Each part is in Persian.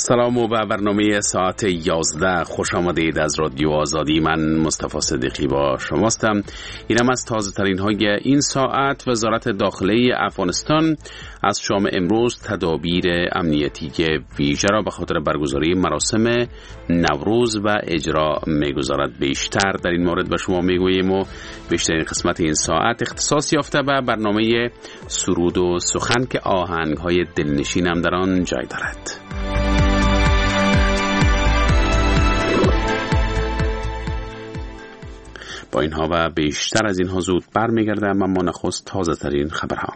سلام و به برنامه ساعت 11 خوش آمدید از رادیو آزادی. من مصطفی صدیقی با شماستم. اینم از تازه ترین های این ساعت. وزارت داخله افغانستان از شام امروز تدابیر امنیتی ویژه را به خاطر برگزاری مراسم نوروز و اجرا میگذارد. بیشتر در این مورد به شما میگوییم و بیشترین قسمت این ساعت اختصاص یافته به برنامه سرود و سخن که آهنگ های دلنشین هم در آن جای دارد. با اینها و بیشتر از اینها زود برمیگردم، اما نخست تازه ترین خبرها.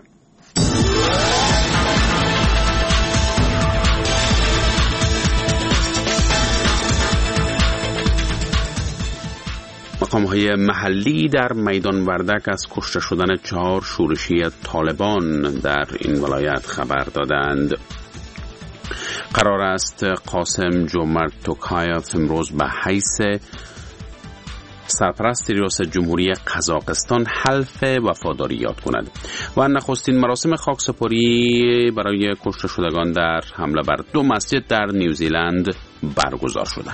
مقام‌های محلی در میدان وردک از کشته شدن 4 شورشی طالبان در این ولایت خبر دادند. قرار است قاسم جمعه توکایف امروز به حیث سرپرست ریاست جمهوری قزاقستان حلف وفاداری یاد کند و نخستین مراسم خاکسپاری برای کشته شدگان در حمله بر 2 مسجد در نیوزیلند برگزار شده.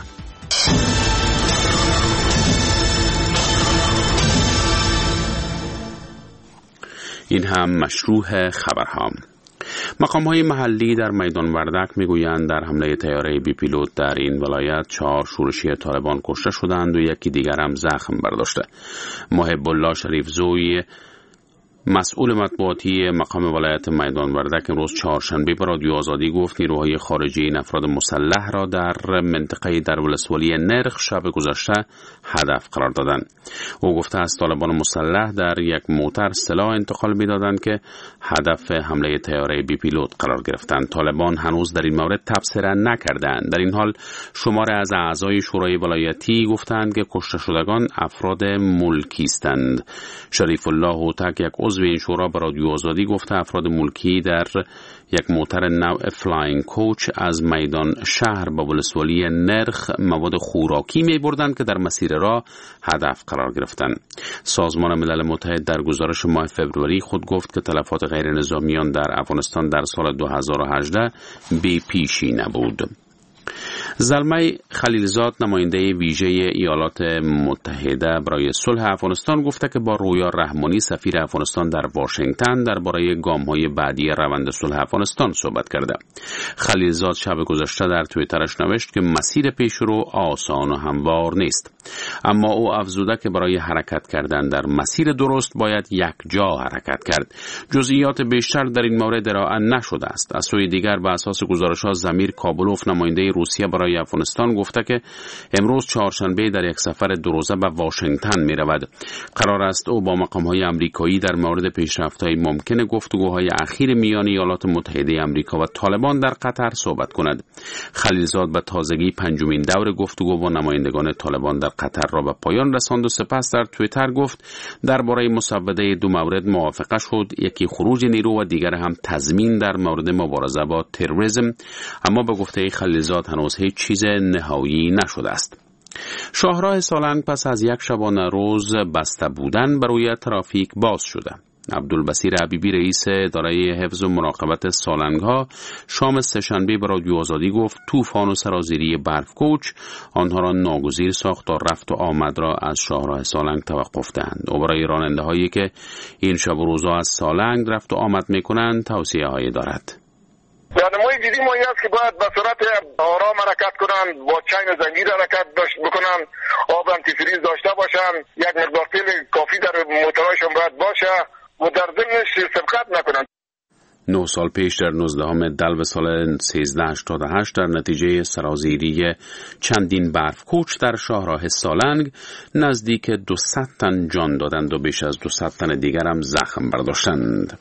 این هم مشروع خبرها. مقام‌های محلی در میدان وردک میگویند در حمله طیاره بی پیلوت در این ولایت 4 شورشی طالبان کشته شدند و یکی دیگر هم زخم برداشته. محب الله شریف زوی مسئول مطبوعاتی مقام ولایت میدان وردک امروز چهارشنبه به رادیو آزادی گفت نیروهای خارجی این افراد مسلح را در منطقه در ولسوالی نرخ شب گذشته هدف قرار دادند. او گفته است طالبان مسلح در یک موتر سلاح انتقال می‌دادند که هدف حمله طیاره بی پیلوت قرار گرفتند. طالبان هنوز در این مورد تبصره نکردند. در این حال شمار از اعضای شورای ولایتی گفتند که کشته شدگان افراد ملکی هستند. شریف الله هوتک یک عضو این شورا به رادیو آزادی گفته افراد ملکی در یک موتر نوع فلاینگ کوچ از میدان شهر به ولسوالی نرخ مواد خوراکی می بردند که در مسیر راه هدف قرار گرفتند. سازمان ملل متحد در گزارش ماه فوریه خود گفت که تلفات غیر نظامیان در افغانستان در سال 2018 بی پیشی نبود. زلمه خلیلزاد نماینده ویژه ایالات متحده برای صلح افغانستان گفته که با رویا رحمانی سفیر افغانستان در واشنگتن درباره گام‌های بعدی روند صلح افغانستان صحبت کرده. خلیلزاد شب گذشته در توییترش نوشت که مسیر پیشرو آسان و هموار نیست، اما او افزوده که برای حرکت کردن در مسیر درست باید یک جا حرکت کرد. جزئیات بیشتر در این مورد ارائه نشده است. از سوی دیگر به اساس گزارش‌ها زمیر کابلوف نماینده روسیه برای افغانستان گفته که امروز چهارشنبه در یک سفر 2 روزه به واشنگتن می رود. قرار است او با مقام‌های آمریکایی در مورد پیشرفت‌های ممکن گفتگوهای اخیر میان ایالات متحده آمریکا و طالبان در قطر صحبت کند. خلیلزاد به تازگی 5مین دور گفتگو با نمایندگان طالبان در قطر را به پایان رساند و سپس در توییتر گفت درباره مسوده 2 مورد موافقه شد، یکی خروج نیرو و دیگر هم تضمین در مورد مبارزه با تروریسم، اما به گفته خلیلزاد هنوز هیچ چیز نهایی نشده است. شاهراه سالنگ پس از یک شبانه روز بسته بودن برای ترافیک باز شده. عبدالبصیر حبیبی رئیس اداره حفظ و مراقبت سالنگ‌ها شام سه‌شنبه به رادیو آزادی گفت طوفان و سرازیری برف کوچ آنها را ناگزیر ساخت تا رفت و آمد را از شاهراه سالنگ توقف دهند. او برای راننده‌هایی که این شب و روزها از سالنگ رفت و آمد می‌کنند توصیه‌هایی دارد. راهنمایی دیدی ما این است که باید به صورت آرام حرکت کنن، با چین زنجیر حرکت بکنن، آب آنتیفریز داشته باشن، یک مقدار تیل کافی در موتورهایشان باید باشه و در ضمنش سبقت نکنن. 9 سال پیش در 19 دلو سال 1388 در نتیجه سرازیری چندین برف کوچ در شاهراه سالنگ نزدیک 200 تن جان دادند و بیش از 200 تن دیگر هم زخم برداشتند.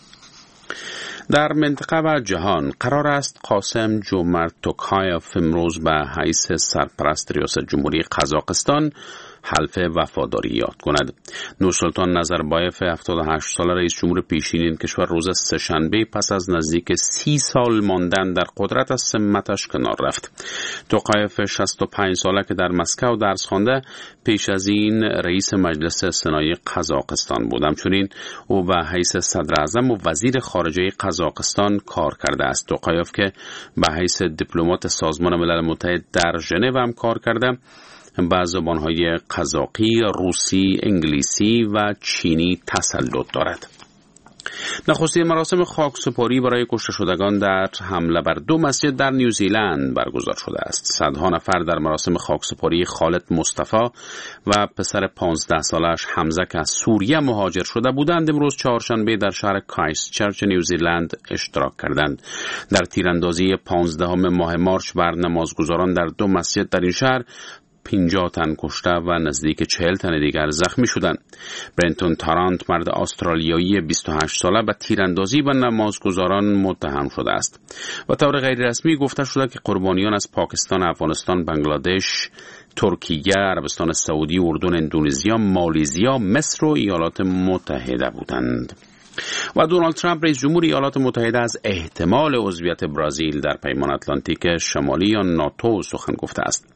در منطقه و جهان قرار است قاسم جمعه توکایف امروز به حیث سرپرست ریاست جمهوری قزاقستان حلف وفاداری یاد کند. نورسلطان نظربایف 78 ساله رئیس جمهور پیشین این کشور روز سه‌شنبه پس از نزدیک 30 سال ماندن در قدرت از سمتش کنار رفت. توقایف 65 ساله که در مسکو درس خوانده پیش از این رئیس مجلس سنای قزاقستان بود. همچنین او به حیث صدر اعظم و وزیر خارجه قزاقستان کار کرده است. توقایف که به حیث دیپلمات سازمان ملل متحد در ژنو هم کار کرده، به زبانهای قزاقی، روسی، انگلیسی و چینی تسلط دارد. نخستین مراسم خاکسپاری برای کشته شدگان در حمله بر 2 مسجد در نیوزیلند برگزار شده است. صدها نفر در مراسم خاکسپاری خالد مصطفی و پسر 15 سالش حمزه که از سوریه مهاجر شده بودند امروز چهارشنبه در شهر کرایستچرچ نیوزیلند اشتراک کردند. در تیراندازی 15 ماه مارچ بر نمازگزاران در 2 مسجد در این شهر 50 تن کشته و نزدیک 40 تن دیگر زخمی شدند. برنتون تارانت مرد استرالیایی 28 ساله به تیراندازی به نمازگزاران متهم شده است. و طور غیر رسمی گفته شده که قربانیان از پاکستان، افغانستان، بنگلادش، ترکیه، عربستان سعودی، اردن، اندونزیا، مالزیا، مصر و ایالات متحده بودند. و دونالد ترامپ رئیس جمهور ایالات متحده از احتمال عضویت برزیل در پیمان اتلانتیک شمالی یا ناتو سخن گفته است.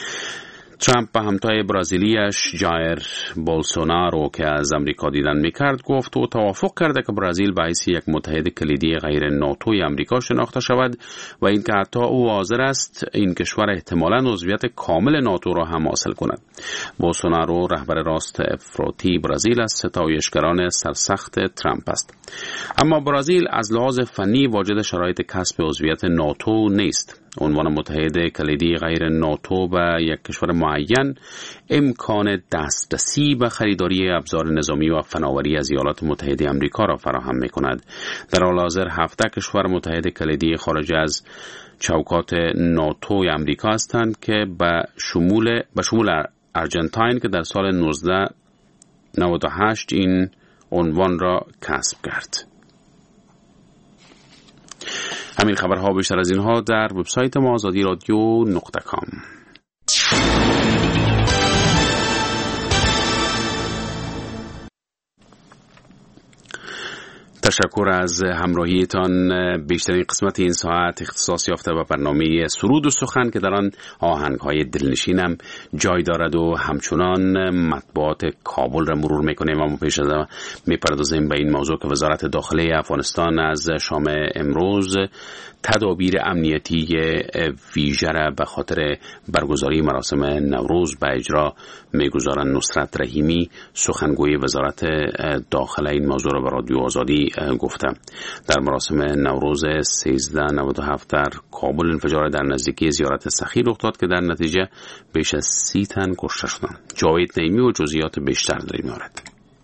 ترامپ به همتای برزیلیش جایر بولسونارو که از امریکا دیدن میکرد گفت و توافق کرده که برزیل به حیث یک متحد کلیدی غیر ناتوی امریکا شناخته شود و اینکه حتی او حاضر است این کشور احتمالاً عضویت کامل ناتو را هم حاصل کند. بولسونارو رهبر راست افراطی برزیل از ستایشگران سرسخت ترامپ است. اما برزیل از لحاظ فنی واجد شرایط کسب عضویت ناتو نیست. عنوان متحد کلیدی غیر ناتو به یک کشور معین امکان دسترسی به خریداری ابزار نظامی و فناوری از ایالات متحده آمریکا را فراهم می‌کند. در حال حاضر 17 کشور متحد کلیدی خارج از چوکات ناتو آمریکا هستند که به شمول ارجنتاین که در سال 1998 این عنوان را کسب کرد. همین خبرها بیشتر از اینها در وبسایت ما azadiradio.com. تشکر از همراهیتان. بیشترین قسمت این ساعت اختصاص یافته به برنامه سرود و سخن که در آن آهنگ‌های دلنشینم جای دارد و همچنان مطبوعات کابل را مرور می‌کنیم. اما پیش از آن می‌پردازیم به این موضوع که وزارت داخله افغانستان از شام امروز تدابیر امنیتی ویژه را به خاطر برگزاری مراسم نوروز به اجرا می‌گذارند. نصرت رحیمی سخنگوی وزارت داخله این موضوع را به رادیو آزادی گفته. در مراسم نوروز 1397 در کابل انفجار در نزدیکی زیارت سخی رخ داد که در نتیجه بیش از 30 تن کشته شدند. جاوید نعیمی و جزئیات بیشتر در این مورد.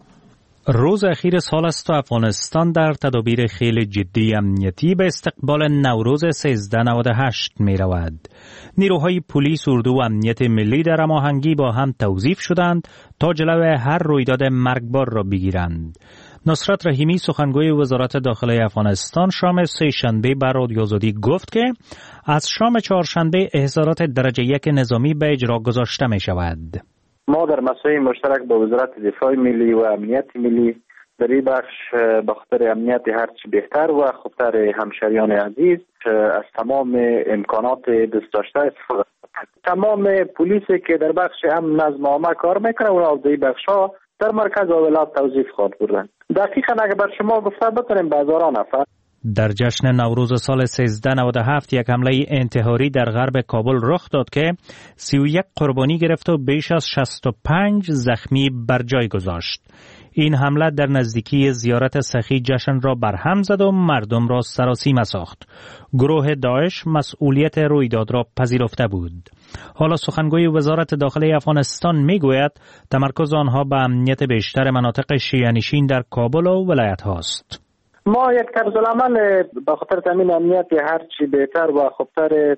روز اخیر سال است و افغانستان در تدابیر خیلی جدی امنیتی به استقبال نوروز 1398 می رود. نیروهای پلیس، اردو و امنیت ملی در هماهنگی با هم توظیف شدند تا جلوی هر رویداد مرگبار را بگیرند. نصرت رحیمی سخنگوی وزارت داخله افغانستان شام سه‌شنبه بر رادیو آزادی گفت که از شام چهارشنبه احضارات درجه 1 نظامی به اجرا گذاشته می شود. ما در مسئله مشترک با وزارت دفاع ملی و امنیت ملی در این بخش به خاطر امنیت هرچی بهتر و خوبتر همشریان عزیز از تمام امکانات دست داشته استفاده کرد. تمام پلیسی که در بخش امن نظم عامه کار میکنه و در این بخش ها در مرکز ولایت توظیف خواهد بردن. دقیقاً اگر بر شما گفته بتونیم به هزاران نفر. در جشن نوروز سال 1397 یک حمله انتحاری در غرب کابل رخ داد که 31 قربانی گرفت و بیش از 65 زخمی بر جای گذاشت. این حمله در نزدیکی زیارت سخی جشن را برهم زد و مردم را سراسیمه ساخت. گروه داعش مسئولیت رویداد را پذیرفته بود. حالا سخنگوی وزارت داخله افغانستان میگوید تمرکز آنها به امنیت بیشتر مناطق شیعه‌نشین در کابل و ولایت هاست. ما یک طرزالعمل به خاطر تامین امنیت هرچی بهتر و خوبتر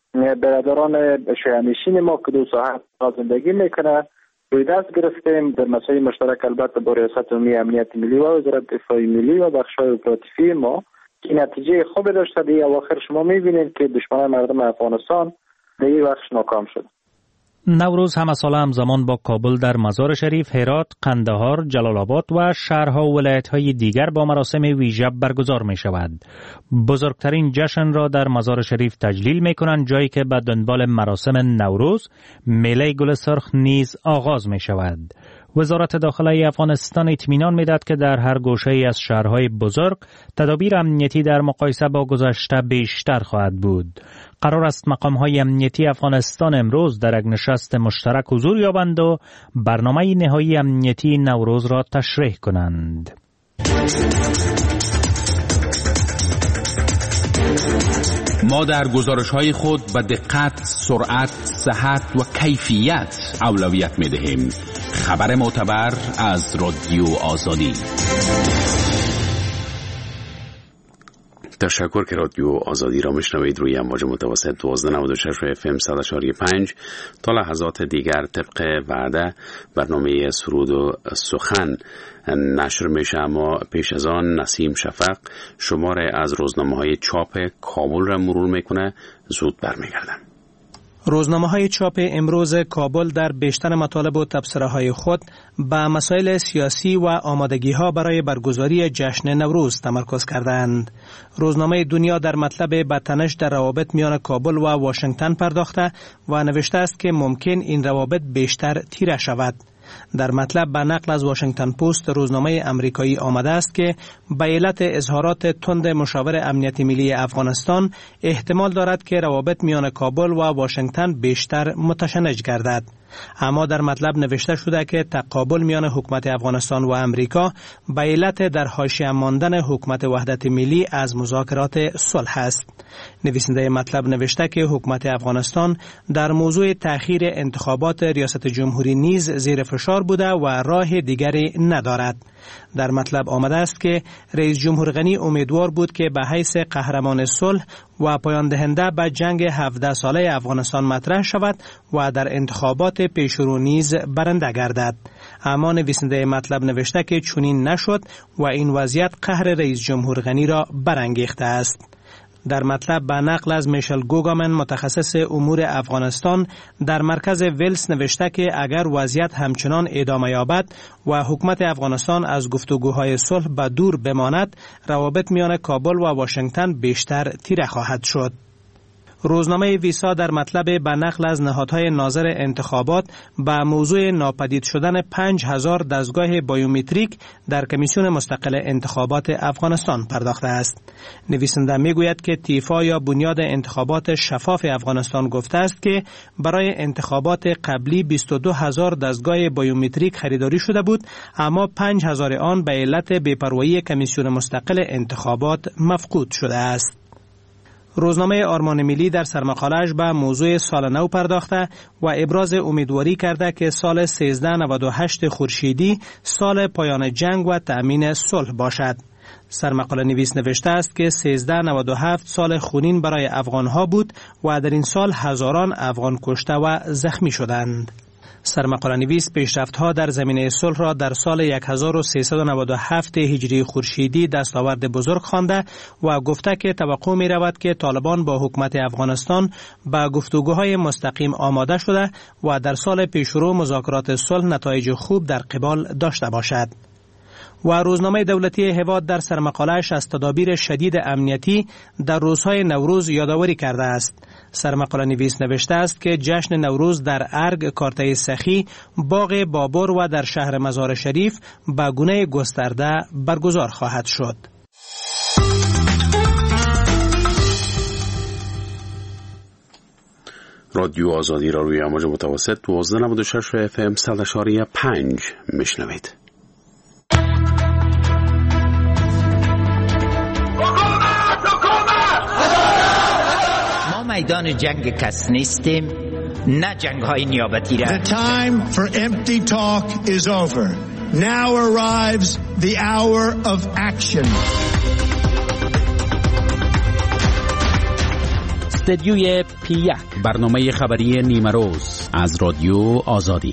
برادران شیعه‌نشین ما که دو ساعت زندگی میکنه روی دست گرفتیم. در مسائل مشترک البته با ریاست عمومی امنیت ملی و وزارت دفاع ملی و بخش‌های اپراتیوی ما که نتیجه خوب داشته. دیگه اواخر شما میبینید که دشمنان مردم افغانستان در این بخش ناکام شد. نوروز همه ساله همزمان با کابل در مزار شریف، هرات، قندهار، جلال آباد و شهرها و ولایت‌های دیگر با مراسم ویژه برگزار می شود. بزرگترین جشن را در مزار شریف تجلیل می کنند، جایی که به دنبال مراسم نوروز میله گل سرخ نیز آغاز می شود. وزارت داخله افغانستان اطمینان می‌دهد که در هر گوشه‌ای از شهرهای بزرگ تدابیر امنیتی در مقایسه با گذشته بیشتر خواهد بود. قرار است مقام‌های امنیتی افغانستان امروز در یک نشست مشترک حضور یابند و برنامه نهایی امنیتی نوروز را تشریح کنند. ما در گزارش‌های خود به دقت، سرعت، صحت و کیفیت اولویت می‌دهیم. خبر معتبر از رادیو آزادی. تشکر که رادیو آزادی را میشنوید. روی امواج متوسط 1296 FM 100.5 تا لحظات دیگر طبق وعده برنامه سرود و سخن نشر میشه، اما پیش از آن نسیم شفق شماره از روزنامه‌های چاپ کابل را مرور میکنه. زود برمیگردم. روزنامه‌های چاپ امروز کابل در بیشتر مطالب و تبصره‌های خود به مسائل سیاسی و آمادگی‌ها برای برگزاری جشن نوروز تمرکز کردند. روزنامه دنیا در مطلب بدتنش در روابط میان کابل و واشنگتن پرداخته و نوشته است که ممکن این روابط بیشتر تیره شود. در مطلب به نقل از واشنگتن پست روزنامه امریکایی آمده است که به علت اظهارات تند مشاور امنیت ملی افغانستان احتمال دارد که روابط میان کابل و واشنگتن بیشتر متشنج گردد. اما در مطلب نوشته شده که تقابل میان حکومت افغانستان و امریکا به علت در حاشیه ماندن حکومت وحدت ملی از مذاکرات صلح است. نویسنده مطلب نوشته که حکومت افغانستان در موضوع تأخیر انتخابات ریاست جمهوری نیز زیر فشار بوده و راه دیگری ندارد. در مطلب آمده است که رئیس جمهور غنی امیدوار بود که به حیث قهرمان صلح و پایان دهنده به جنگ 17 ساله افغانستان مطرح شود و در انتخابات پیشرو نیز برنده گردد. اما نویسنده مطلب نوشته که چنین نشد و این وضعیت قهر رئیس جمهور غنی را برانگیخته است. در مطلب به نقل از میشل گوگامن متخصص امور افغانستان در مرکز ویلز نوشته که اگر وضعیت همچنان ادامه یابد و حکومت افغانستان از گفتگوهای صلح به دور بماند، روابط میان کابل و واشنگتن بیشتر تیره خواهد شد. روزنامه ویسا در مطلب به نقل از نهادهای ناظر انتخابات به موضوع ناپدید شدن 5000 دستگاه بایومتریک در کمیسیون مستقل انتخابات افغانستان پرداخته است. نویسنده میگوید که تیفا یا بنیاد انتخابات شفاف افغانستان گفته است که برای انتخابات قبلی 22000 دستگاه بایومتریک خریداری شده بود، اما 5000 آن به علت بی‌پروایی کمیسیون مستقل انتخابات مفقود شده است. روزنامه آرمان ملی در سرمقاله‌اش به موضوع سال نو پرداخته و ابراز امیدواری کرده که سال 1398 خورشیدی سال پایان جنگ و تأمین صلح باشد. سرمقاله نویس نوشته است که 1397 سال خونین برای افغانها بود و در این سال هزاران افغان کشته و زخمی شدند. سرمقاله نویس پیشرفت‌ها در زمینه صلح را در سال 1397 هجری خورشیدی دستاورد بزرگ خوانده و گفته که توقع می‌رود که طالبان با حکومت افغانستان به گفتگوهای مستقیم آماده شده و در سال پیشرو مذاکرات صلح نتایج خوب در قبال داشته باشد. و روزنامه دولتی هواد در سرمقاله‌اش از تدابیر شدید امنیتی در روزهای نوروز یادآوری کرده است. سرمقاله نویس نوشته است که جشن نوروز در ارگ، کارته سخی، باغ بابر و در شهر مزار شریف به گونه گسترده برگزار خواهد شد. رادیو آزادی را روی امواج متوسط 1296 FM 100.5 میشنوید. میدان جنگ کس نیستیم، نه جنگ های نیابتی را. The time for empty talk is over. Now arrives the hour of action. استدیوی P1 برنامه خبری نیمه روز از رادیو آزادی.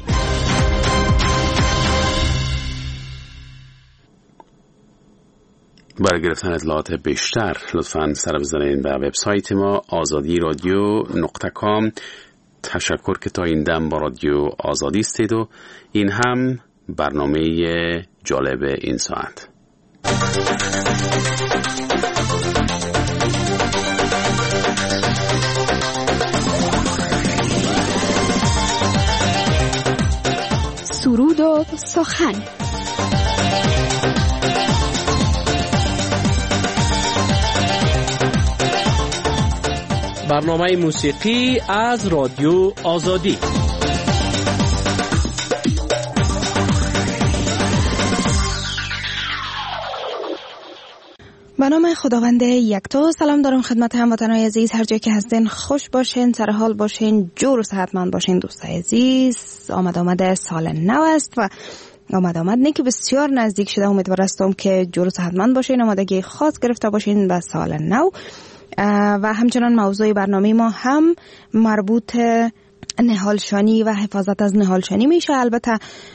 برای گرفتن اطلاعات بیشتر لطفاً سر بزنید به وبسایت ما azadi radio.com. تشکر که تا این دم با رادیو آزادی استید و این هم برنامه جالب این ساعت. سرود و سخن. برنامه موسیقی از رادیو آزادی. به نام خداوند یکتا. سلام دارم خدمت هموطنان عزیز، هر جای که هستین خوش باشین، سر حال باشین، جور و صحتمند باشین. دوستای عزیز، آمد سال نو است و آمد نه که بسیار نزدیک شده. امیدوار هستم که جور و صحتمند باشین، آمادگی خاص گرفته باشین به سال نو. و همچنان موضوع برنامه ما هم مربوط نهالشانی و حفاظت از نهالشانی میشه. البته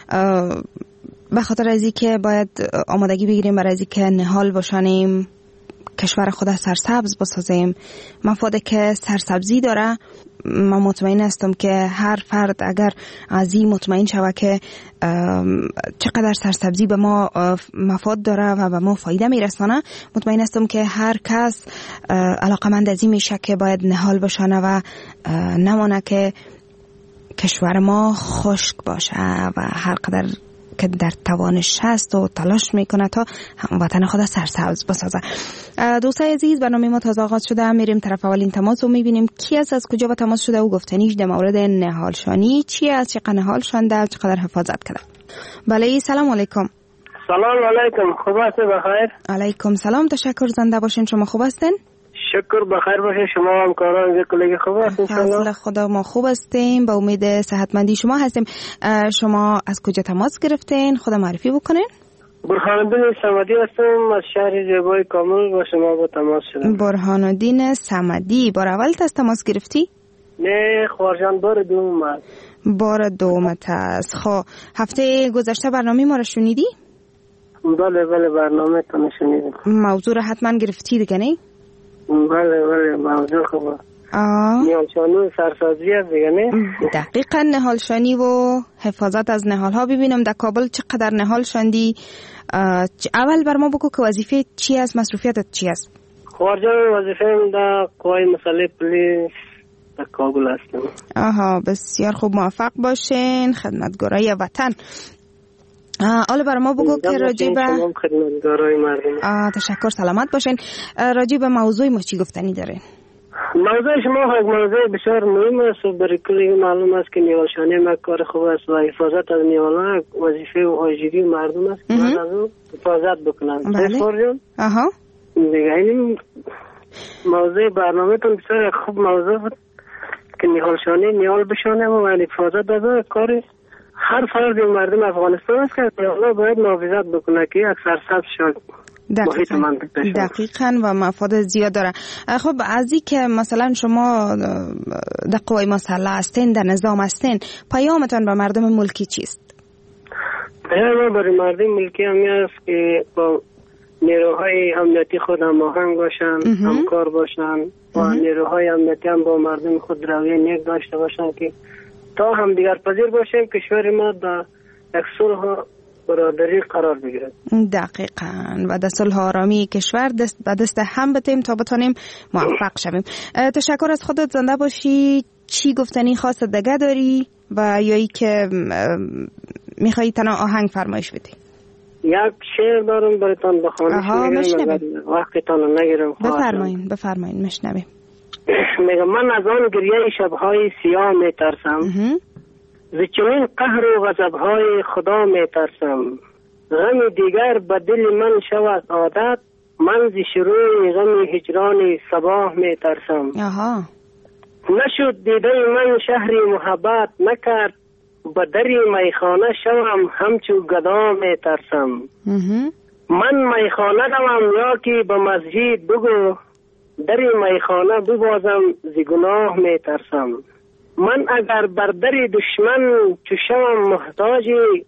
به خاطر از اینکه باید آمادگی بگیریم برای اینکه نهال باشیم، کشور خود سرسبز بسازیم، مفاده که سرسبزی داره. من مطمئن هستم که هر فرد اگر از این مطمئن شود که چقدر سرسبزی به ما مفاد داره و به ما فایده میرسانه، مطمئن هستم که هر کس علاقمند از این میشه که باید نهال باشانه و نمانه که کشور ما خشک باشه و هر قدر که در توانش هست و تلاش میکنه تا وطن خود سرسبز بسازه. دوستای عزیز، برنامه ما تازه آغاز شده. میریم طرف اولین تماس و میبینیم کی است، از کجا با تماس شده و گفتنیش در مورد نهالشانی چی است، چقدر نهال شونده، چقدر حفاظت کرده. بله، سلام علیکم. سلام علیکم، خوب هستید؟ بخیر. علیکم سلام، تشکر. زنده باشین. شما خوب هستین؟ شکر بخیر باشید. شما هم کاران کلیگ خوب هستین؟ فضل خدا ما خوب هستیم، به امید صحتمندی شما هستیم. شما از کجا تماس گرفتین؟ خدا معرفی بکنین. برهانالدین صمدی هستم، از شهر زیبای کامل با شما با تماس شدم. برهانالدین صمدی، بار اول تماس گرفتی؟ نه خوارجان، بار دوم است. بار دوم است. خب هفته گذشته برنامه ما رو شنیدی؟ بله برنامه تو شنیدم. موضوع رو حتما گرفتی دیگه نه؟ بله موضوع خوبه. نهالشانی سرسازی است دیگه نه؟ دقیقاً نهالشانی و حفاظت از نهال ها. ببینم در کابل چقدر نهال شاندی. اول بر ما بگو که وظیفه چی است، مصروفیتت چی است؟ خوارجان وظیفه در قوای مسئله پلیس در کابل هستم. بسیار خوب، موفق باشین، خدمتگارای وطن. حالا برای ما بگو که راجع به خدمتگارای مردم. تشکر، سلامت باشین. راجع به موضوع ما چی گفتنی داره؟ موضوع شما موضوع بسیار مهم است و برای کلی معلوم است که نهالشانی ما کار خوب است و حفاظت از نهال‌ها وظیفه و واجبی مردم است که از او حفاظت بکنند. بله. دیگه این موضوع برنامه‌تون بسیار خوب موضوع بود که نهالشانی نهال بشانه و حفاظت از کار هر فرد مردم افغانستان است که نهال‌ها باید محافظت بکنه که یک سرسبز شد. دقیقاً و مفاد زیاد داره. خب از این که مثلا شما در قوای مسلح هستین، در نظام هستین، پیامتان به مردم ملکی چیست؟ پیام برای مردم ملکی همی است که با نیروهای امنیتی خود هماهنگ باشن، همکار باشن و نیروهای امنیتی هم با مردم خود رویه نیک داشته باشن که تا هم دیگر پذیر باشیم کشور ما در یک صلح برادری قرار بگیرد. دقیقاً و در صلح آرامی کشور دست به دست هم بتیم تا بتونیم موفق شویم. تشکر از خودت، زنده باشی. چی گفتنی خاص دیگه داری و یا ای که میخوایی تنها آهنگ فرمایش بدی؟ یک شعر دارم براتون بخوانم. مشنویم. وقتتون نگیرم. بفرمایین مشنویم. میگم من از آن گریه شبهای سیاه میترسم، ز چنین قهر و غضب‌های خدا میترسم. غم دیگر به دل من شود عادت، من ز شروع غم هجران صباح میترسم. نشد دیده من شهری محبت نکرد، به دری میخانه شوم همچو گدا میترسم. من میخانه روم یا که به مسجد بگو، دری میخانه ببازم ز گناه میترسم. من اگر بر دری دشمن چو شوم محتاج،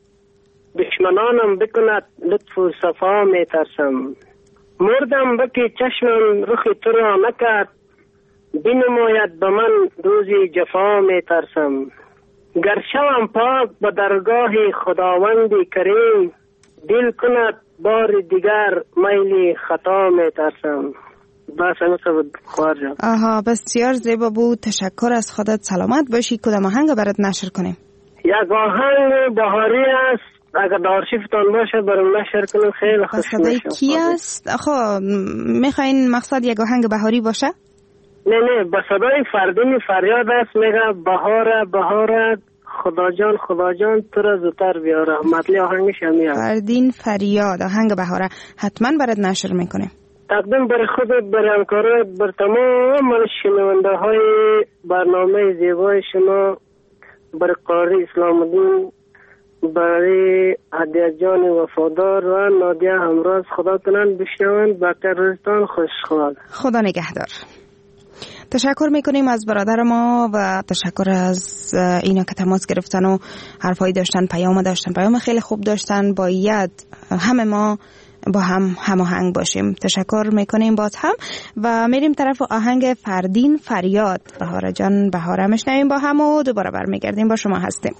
دشمنانم بکند لطف و صفا میترسم. مردم بکی چشمم رخ تو را نکرد، بنماید به من روزی جفا می ترسم. گر شوم پاک به درگاه خداوند کریم، دل کند بار دیگر میل خطا می ترسم. بس همه بود خوار جان. آها، بسیار زیبا بود. تشکر از خودت. سلامت باشی. کدام آهنگ برات نشر کنیم؟ یک آهنگ بهاری است، اگر دارشیفتان باشه برام نشر کنیم خیلی خوش میشه. کی است؟ خب میخواین مقصد یک آهنگ بهاری باشه؟ نه با صدای فردین فریاد است، میگه بهاره بهاره خدا جان تو را زودتر بیاره. مطلع آهنگش همیه. فردین فریاد، آهنگ بهاره حتما برات نشر میکنیم. تقدیم بر خودت، بر همکارات، بر تمام شنونده های برنامه زیبای شما، بر قاری اسلام الدین، برای هدیه جان وفادار و نادیه همراز. خدا کنند بشنوند. بقیه روزتان خوشحال. خدا نگهدار. تشکر میکنیم از برادر ما و تشکر از اینا که تماس گرفتن و حرفایی داشتن، پیام داشتن، پیام خیلی خوب داشتن. باید همه ما با هم هماهنگ باشیم. تشکر میکنیم باز هم و میریم طرف آهنگ فردین فریاد. بهاره جان بهاره میشنویم با هم و دوباره برمیگردیم. با شما هستیم.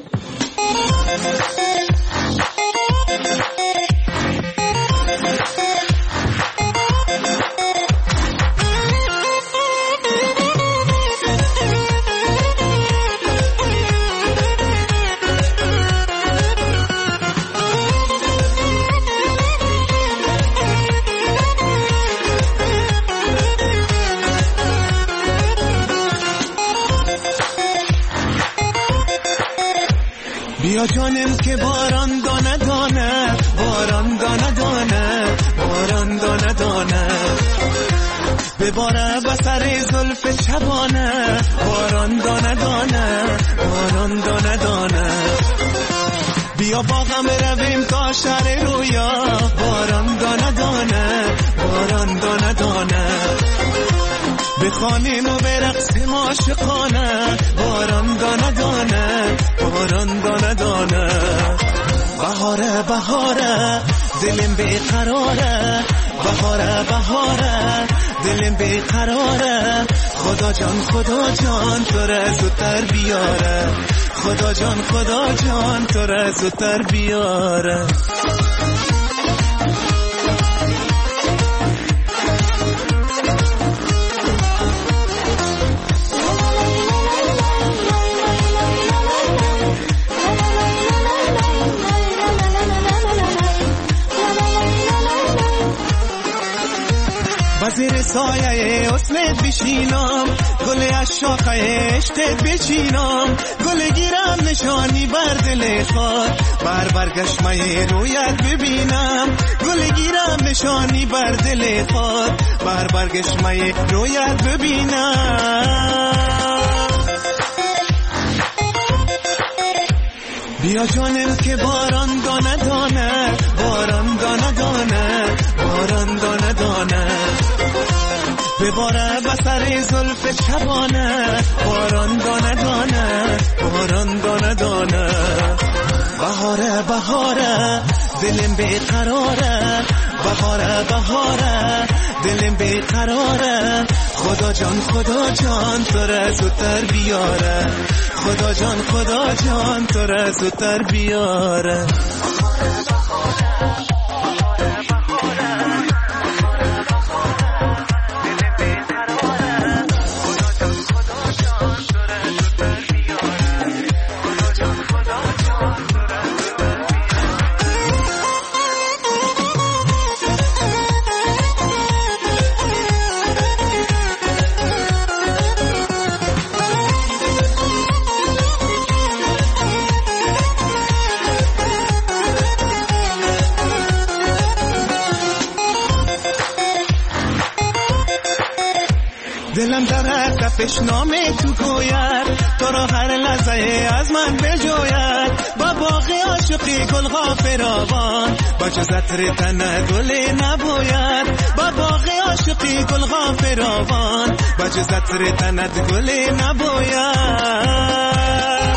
بیا جانم که باران دانه دانه، باران دانه دانه، باران دانه دانه بباره بسر زلف شبانه، باران دانه دانه، باران دانه دانه بیا باغم رویم تا شهر رویا، باران دانه دانه، باران دانه دانه بخوانیم و برقصیم عاشقانه، باران دانه دانه، باران دانه دانه بهاره بهاره دلم بیقراره، بهاره بهاره دلم بیقراره خدا جان تو را زودتر بیاره، خدا جان تو را زودتر بیاره. وزیر سایه حسنت بشینم، گل عشاقه عشقت بچینم، گل گیرم نشانی بر دل خود، برگشمه رویت ببینم، گل گیرم نشانی بر دل خود، برگشمه رویت ببینم. بیا جانم که باران دانه دانه، باران دانه دانه، باران دانه دانه بباره بسر زلف شبانه، باران دانه دانه، باران دانه دانه بهاره بهاره دلم بیقراره، بهاره بهاره دلم بیقراره خدا جان تو را زودتر بیاره، خدا جان تو را زودتر بیاره. دلم در تپش نامه تو گوید، تو را هر لحظه از من بجوید، با باغ عاشقی گل غافراوان، با جز عطر تن گل نبوید، با باغ عاشقی گل غافراوان، با جز عطر تنت گل نبوید.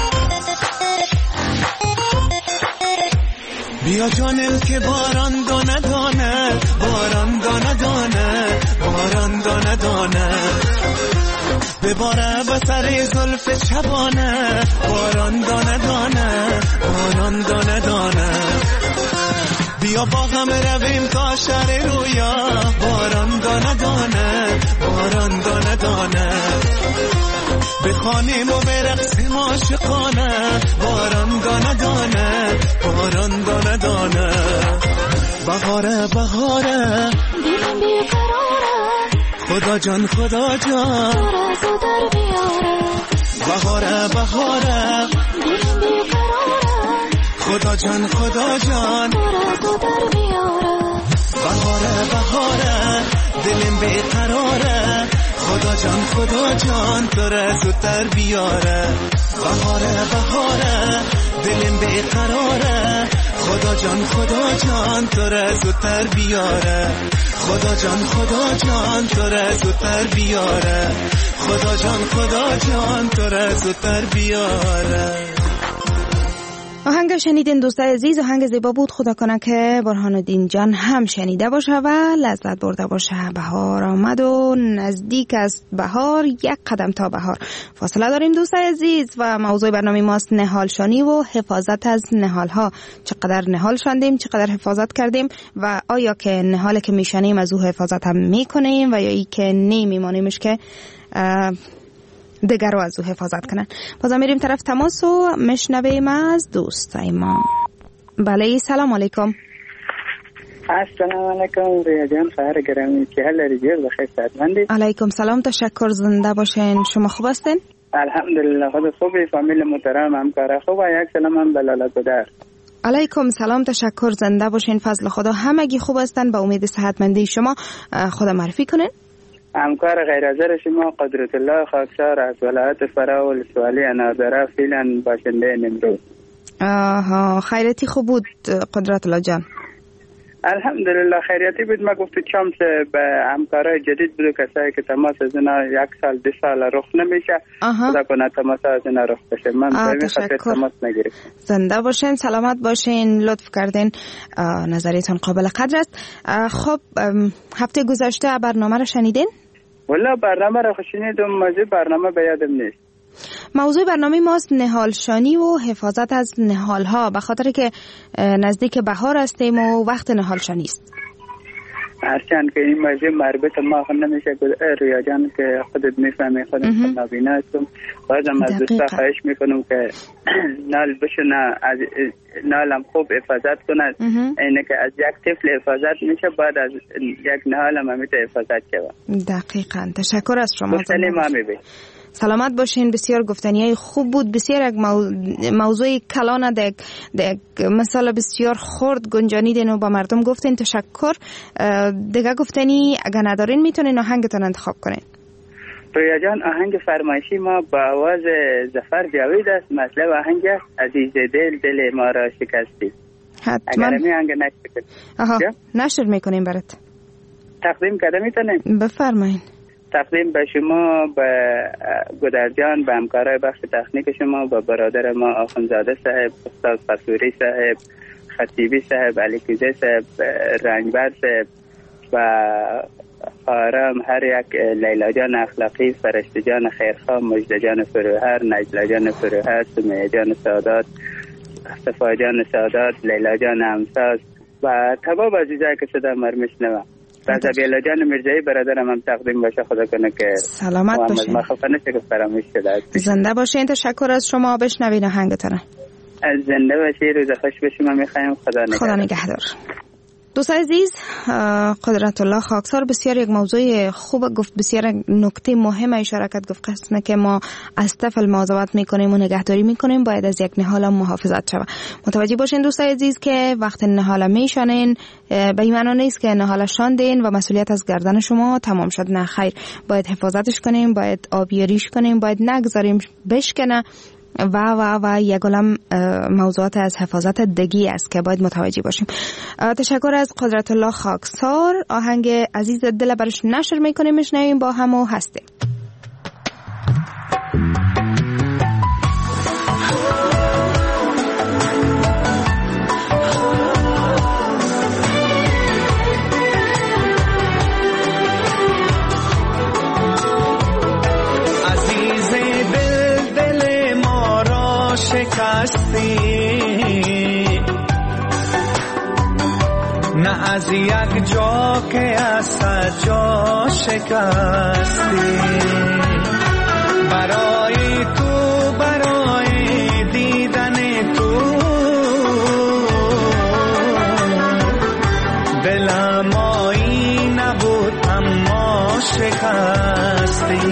بیا جانم که باران دانه دانه، باران دانه دانه، باران دانه دانه بباره به سر زلف شبانه باران دانه دانه باران دانه دانه بیا با هم رویم تا شهر رویا باران دانه دانه باران دانه دانه بخوانیم و برقصیم عاشقانه باران دانه دانه باران دانه دانه بهاره بهاره دیدم بیقراره خدا جان خدا جان دور از او در بیاره بهاره بهاره دیدم بیقراره خدا جان خدا جان دور از او در بیاره بهاره بهاره دلم بیقراره خدا جان خدا جان تو را زودتر بیاره بهاره بهاره دلم بیقراره خدا جان خدا جان تو را زودتر بیاره خدا جان خدا جان تو را زودتر بیاره خدا جان خدا جان تو را زودتر بیاره. آهنگ شنیدین دوستای عزیز، آهنگ زیبا بود. خدا کنه که برهان الدین جان هم شنیده باشه و لذت برده باشه. بهار آمد و نزدیک است بهار، یک قدم تا بهار. فاصله داریم دوستای عزیز و موضوع برنامه ماست نهال شانی و حفاظت از نهال ها. چقدر نهال شاندیم، چقدر حفاظت کردیم و آیا که نهال که میشنیم از او حفاظت هم میکنیم و یا ای که نمیمانیمش که دیگر رو از او حفاظت کنن. بازم میریم طرف تماس و مشنویم از دوستای ما. بله سلام علیکم. السلام علیکم ریا جان، خیر گرامی، چه حال ریجر بخیر سلامتی؟ علیکم سلام، تشکر، زنده باشین. شما خوب هستین؟ الحمدلله خود خوبی، فامیل محترم همکار خوبه. یک سلام هم بلاله بدر. علیکم سلام، تشکر، زنده باشین. فضل خدا همگی خوب هستن. با امید صحتمندی شما خدا معرفی کنین. همکار غیر حاضر شما قدرت الله خاکسار از ولایت فرا ولسوالی انادره فعلا باشنده نمروز. آها، خیریتی خوب بود قدرت الله جان؟ الحمدلله خیریتی بود. ما گفت چمس به همکارای جدید بود، کسایی که تماس از اینا 1 سال 2 سال رخ نمیشه، خدا کنه تماس از اینا رخ بشه. من به خاطر تماس نگیرم. زنده باشین، سلامت باشین، لطف کردین، نظریتون قابل قدر است. خب هفته گذشته برنامه رو شنیدین؟ والله برنامه رو شنیدم، موضوع برنامه به یادم نیست. موضوع برنامه ماست نهال شانی و حفاظت از نهال ها، به خاطر که نزدیک بهار هستیم و وقت نهال شانی است. هرچند که این موضوع مربوط ما خود نمیشه رویا جان که خودت میفهمی، خودم نابینا هستم. بازم از دوستا خواهش میکنم که نال بشونه، از نالم خوب حفاظت کنند. اینه که از یک طفل حفاظت میشه، بعد از یک نهال هم میتونه حفاظت شود. دقیقاً، تشکر از شما. گفتنی ما میبینیم. سلامت باشین. بسیار گفتنیای خوب بود، بسیار یک موضوع کلانه، یک مثال بسیار خرد گنجانیدین و با مردم گفتین. تشکر. دیگه گفتنی اگر ندارین میتونین آهنگتون انتخاب کنین. رویا جان آهنگ فرمایشی ما با آواز ظفر جاوید است. مثل آهنگ عزیز دل دل ما را شکستی. حتما. اگر می آهنگ نشر آها نشر میکنیم برات. تقدیم کرده میتونین؟ بفرمایین. تقدیم به شما، به گودرجان، به همکارای بخش تکنیک شما، به برادر ما آخونزاده صاحب، استاد قصوری صاحب، خطیبی صاحب، علی کوزه صاحب، رنگبر صاحب و آرام هر یک، لیلا جان اخلاقی، فرشته جان خیرخواه، مجده جان فروهر، نجلا جان فروهر، سمیه جان سادات، صفا جان سادات، لیلا جان همساز و تمام عزیزایی که صدا مرمش نوام. رضا بیلا جان مرجعی برادرم هم تقدیم باشه. خدا کنه که سلامت باشین. ما خفه نشه که فراموش شده. زنده باشین. تشکر از شما. بشنوین آهنگتون. از زنده باشی، روز خوش به شما میخوایم. خدا نگهدار. دوست عزیز، قدرت الله خاکسار بسیار یک موضوع خوب گفت، بسیار نکته مهم اشاره کرد. گفت قصد که ما از طفل مواظبت میکنیم و نگهداری میکنیم، باید از یک نهال محافظت شود. متوجه باشین دوست عزیز که وقت نهال میشانین به این معنی نیست که نهال شاندین و مسئولیت از گردن شما تمام شد. نه خیر، باید حفاظتش کنیم، باید آبیاریش کنیم، باید نگذاریم بشکنه و یک عالم موضوعات از حفاظت دگی است که باید متوجه باشیم. تشکر از قدرت الله خاکسار. آهنگ عزیز دل برش نشر میکنیم، میشنویم با هم و هستیم. هستی، نه از یک جا که از صد جا شکستی. برای تو، برای دیدن تو، دلم آیی نبود اما شکستی.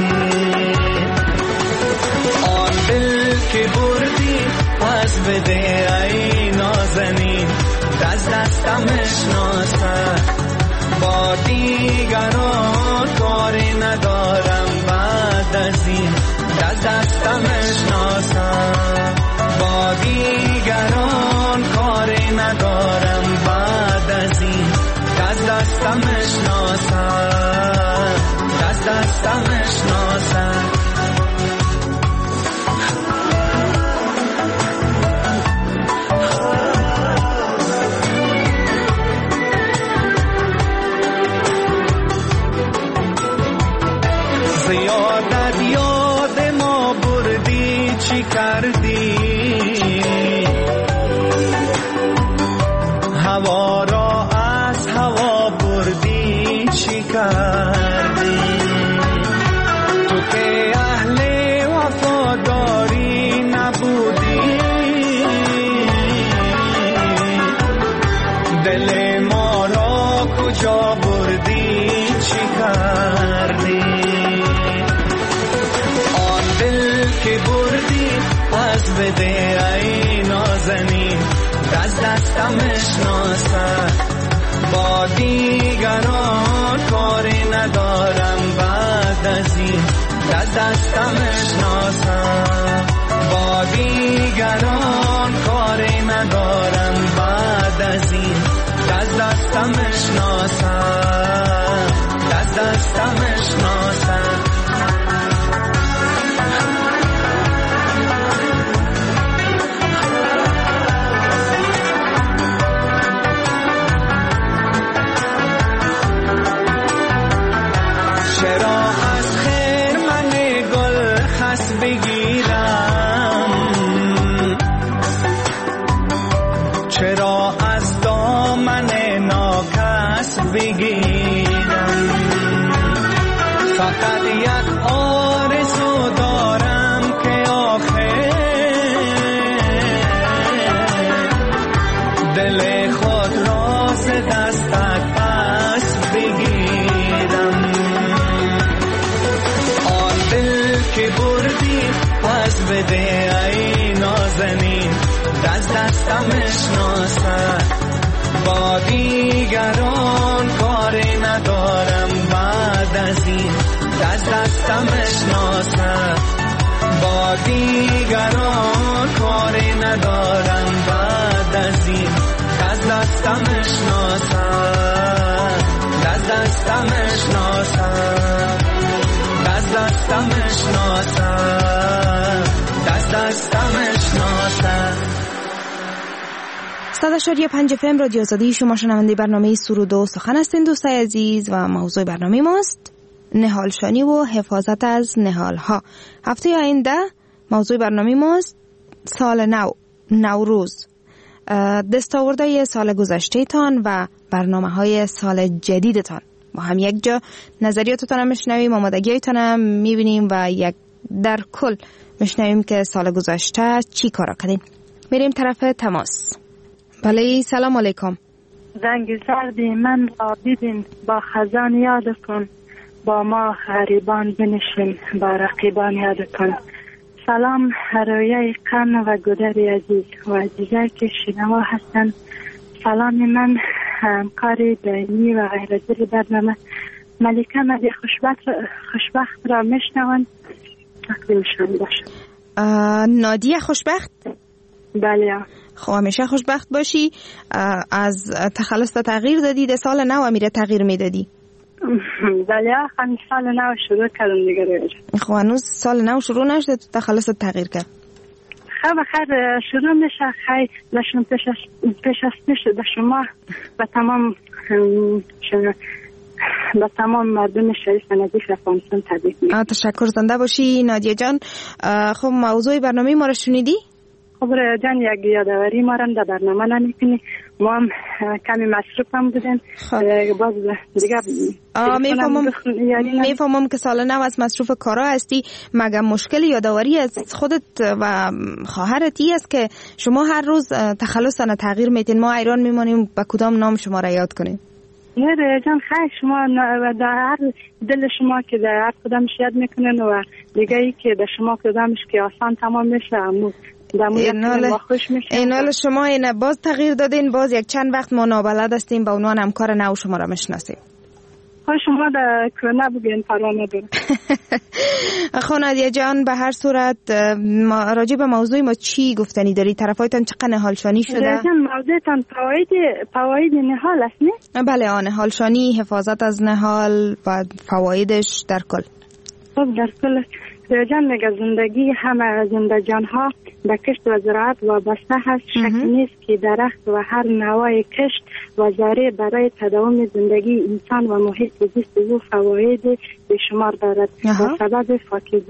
آن دل که بردی پس بده ای نازنین، دستم شناسد با دیگران کاری ندارم بعد از این. دستم شناسد با دیگران کاری ندارم بعد از این. دستم شناسد، دستم شناسد. زیادت یاد ما بردی چی کردی، هوا را از هوا بردی چی کردی. تو که اهل وفاداری نبودی، دل ما را کجا بردی چی کردی. که بردی از بده ای نازنین، دستم شناسد با دیگران کاری ندارم بعد از این. دستم شناسد با دیگران کاری ندارم بعد از این. دستم شناسد، دستم شناسد. چرا از خرمن گل خس بگیرم، چرا از دامن ناکس بگیرم. فقط یک آرزو دارم که آخر دل خود را ز دستت پس بگیرم. که بردی پس بده ای نازنین، دستم شناسد با دیگران کاری ندارم بعد از این. دستم شناسد با دیگران کاری ندارم بعد از این. دستم شناسد، دستم شناسد. دستم شناسد، دستم شناسد. 100.5 FM رادیو آزادی، شما شنونده برنامه سرود و سخن هستین دوستای عزیز و موضوع برنامه ماست نهالشانی و حفاظت از نهالها. هفته آینده موضوع برنامه ماست سال نو، نوروز، دستاوردهای سال گذشته تان و برنامه های سال جدیدتان. ما هم یک جا نظریاتتان هم میشنویم، آمادگیتان هم میبینیم و یک در کل میشنویم که سال گذشته چی کارا کردیم. میریم طرف تماس. بله، سلام علیکم. زنگ زردی من را ببین، با خزان یاد کن، با ما غریبان بنشین، با رقیبان یاد کن. سلام رویه قن و گدر عزیز و عزیزه که شنوا هستن. سلام من همکاری دائمی و غیرحاضر برنامه ملیکه مدی خوشبخت را میشنوند. تقدیمشان باشم. نادیه خوشبخت؟ بله. خب همیشه خوشبخت باشی. از تخلص تغییر دادی، ده سال نو میره تغییر میدادی؟ بله، همین سال نو شروع کردم دیگه روی. خب هنوز سال نو شروع نشده تو تخلص تغییر کرد؟ خب بخیر شروع میشه. خیلی نشون پیش از شما و تمام با تمام مردم شریف نظیف افغانستان تبریک میگم. تشکر، زنده باشی نادیه جان. خب موضوع برنامه ما رو شنیدی؟ خب جان یک یادآوری ما را در برنامه نمیکنی، ما هم کمی مصروف هم بودن. باز دیگه میفهمم که سال نو از مصروف کارا هستی، مگه مشکل یادآوری از خودت و خواهرت است که شما هر روز تخلص تغییر میتین؟ ما ایران میمانیم، با کدام نام شما را یاد کنیم؟ نه جان خیلی شما در هر دل شما که در هر کدامش یاد میکنن و دیگه ای که در شما کدامش که آسان تمام میشه امو اینال شما این باز تغییر دادین، باز یک چند وقت ما نابلد هستیم با عنوان همکار نو شما را میشناسیم. شما در کرونا بگین پروا نداره. نادیه جان به هر صورت راجع به موضوع ما چی گفتنی داری؟ طرفایتان چقدر نهالشانی شده؟ موضوعتان فواید نهال است نه؟ بله نهالشانی، حفاظت از نهال و فوایدش در کل. خب در کل جان میگه زندگی همه زندگان ها به کشت و زراعت وابسته هست. شک نیست که درخت و هر نوع کشت و زاره برای تداوم زندگی انسان و محیط زیست او فواید بیشمار دارد. و سبب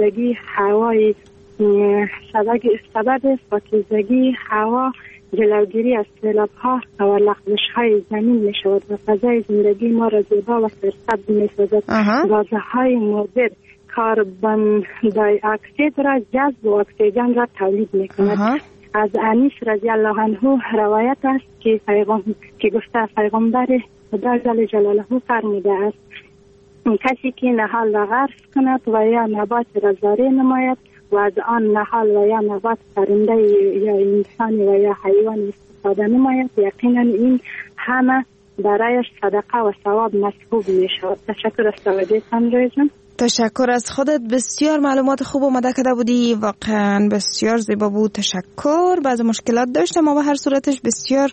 پاکیزگی هوا جلوگیری از سیلاب ها و لغزش های زمین می شود و فضای زندگی ما را زیبا و سرسبز می سازد. گازه های مضر کربن دی اکسید را جذب و اکسیژن را تولید می کند. از انیس رضی الله عنه روایت است که گفته پیغمبر خدا جل جلاله فرموده است کسی که نهال را غرس کند و یا نبات را زاره نماید و از آن نهال و یا نبات پرنده یا انسانی و یا حیوان استفاده نماید، یقینا این همه برایش صدقه و ثواب محسوب می شود. تشکر از توجهتان روی جان. تشکر از خودت، بسیار معلومات خوب آماده کرده بودی، واقعا بسیار زیبا بود. تشکر. بعض مشکلات داشتم اما به هر صورتش بسیار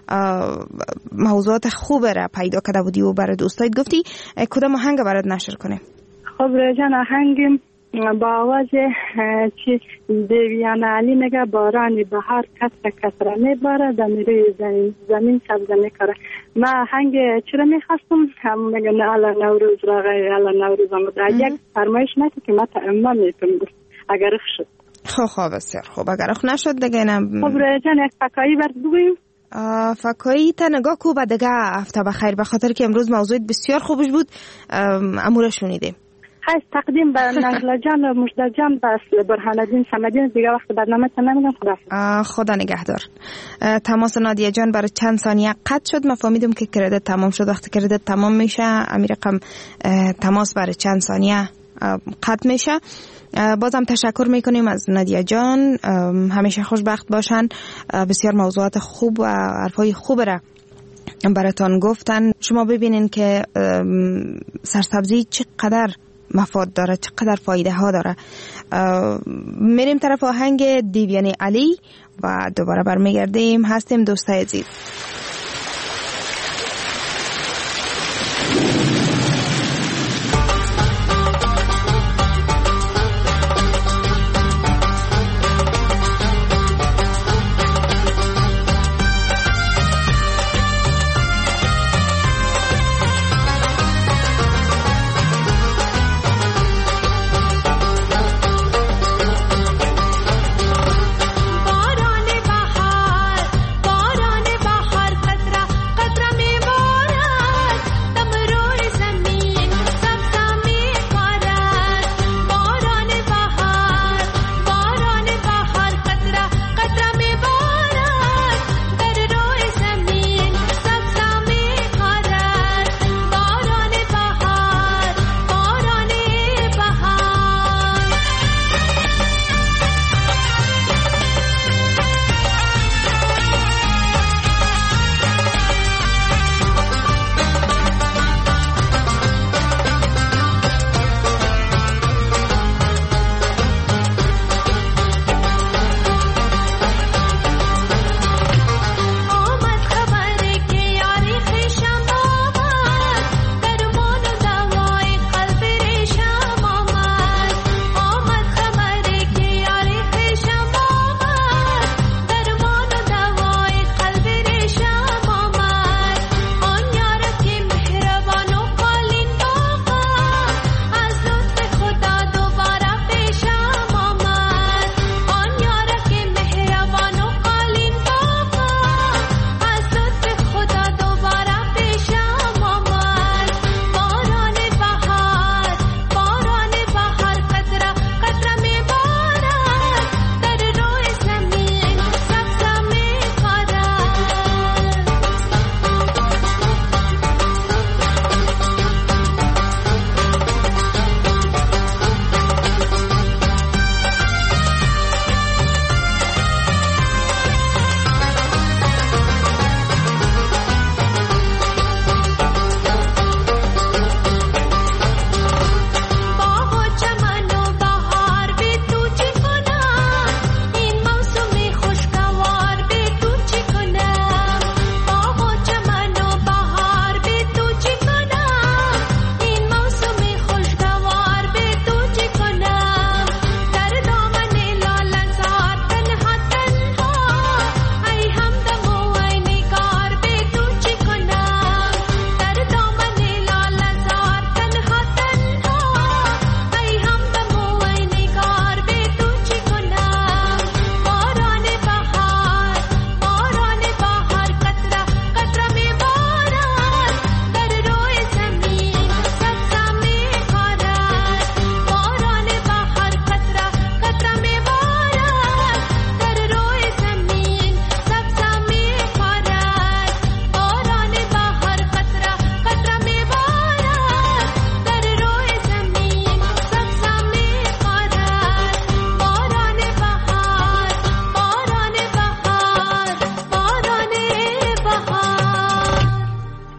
موضوعات خوب را پیدا کرده بودی و برای دوستایت گفتی. کدام آهنگ برات نشر کنیم؟ خب رجان آهنگ با آواز چی دیویان علی میگه بارانی بهار کسر کسر میباره دمیره زمین سبز میکاره. ما آهنگ چرا میخواستم هم میگه نه الا نوروز را غیر الا نوروز آمده. یک فرمایش نکی که ما تعمیم میتونم گفت اگر اخ شد. خب بسیار خوب. اگر اخ نشد دیگه نم. خب رجان یک فکایی برد بگویم. فکایی تا نگاه کو و دیگه هفته بخیر، به خاطر که امروز موضوع بسیار خوبش بود. امور شنیدیم. خیلی تقدیم به نجلا جان و مجدد جان و برهان الدین صمدی. دیگه وقت برنامه تمام نمیدم. خدا نگهدار. تماس نادیه جان برای چند ثانیه قطع شد. من فهمیدم که کردیت تمام شد. وقتی کردیت تمام میشه امی رقم تماس برای چند ثانیه قطع میشه. بازم تشکر میکنیم از نادیه جان، همیشه خوشبخت باشن. بسیار موضوعات خوب و حرفای خوب را براتون گفتن. شما ببینین که سرسبزی چقدر مفاد داره، چقدر فایده ها داره. میریم طرف آهنگ دیویان علی و دوباره برمیگردیم. هستیم دوستای عزیز. باران بهار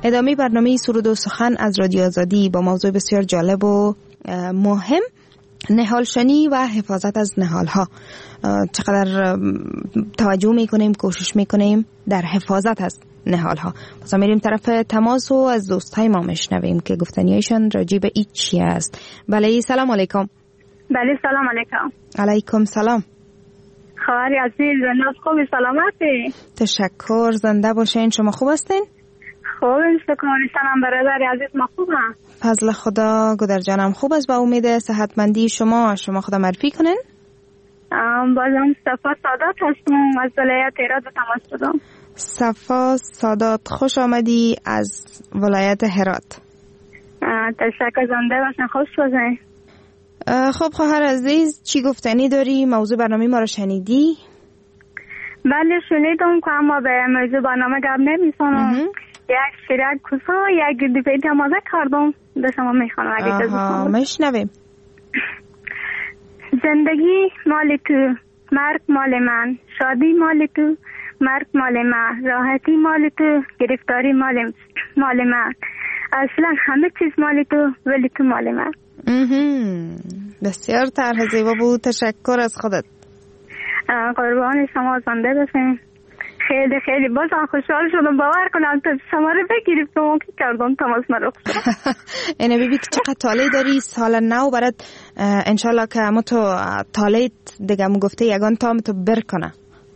ادامه برنامه سرود و سخن از رادیو آزادی با موضوع بسیار جالب و مهم، نهالشنی و حفاظت از نهالها. چقدر توجه میکنیم، کوشش میکنیم در حفاظت از نهالها. پس میریم طرف تماس و از دوستای ما میشنویم که گفتنیایشان راجع به این چی است. بله سلام علیکم. بله سلام علیکم. علیکم سلام. خواهر عزیز ناز خوبی، سلامتی؟ تشکر، زنده باشین. شما خوب هستین؟ خوبیم شکرانشانم برادر عزیز، ما خوبم. فضل خدا. گدر جانم خوب است، با امید صحتمندی شما خدا معرفی کنین. بازم صفا سادات هستم از ولایت هرات تماس شدم. صفا سادات، خوش آمدی از ولایت هرات. تشکر، زنده باشن، خوش باشین. خب خواهر عزیز، چی گفتنی داری؟ موضوع برنامه ما رو شنیدی؟ بله شنیدم که اما به موضوع برنامه گپ نمی‌زنم. یک شیرک کوسا یک دیپی تمازه کردم به شما میخوانم اگه آها میشنویم. زندگی مال تو، مرگ مال من، شادی مال تو، مرگ مال من، راحتی مال تو، گرفتاری مال من، اصلا همه چیز مال تو ولی تو مال من. بسیار طرح زیبا بود، تشکر از خودت. قربان شما، زنده باشین. خیلی خیلی بازم خوشحال شدم، باور کنم تو شما رو بگیریم تو ممکن کردم تماس مرا. اینه بیبی که چقدر طالعی داری، سال نو برات انشالله که همه تو طالعی دیگه مو گفته یگان تام تو برکنه.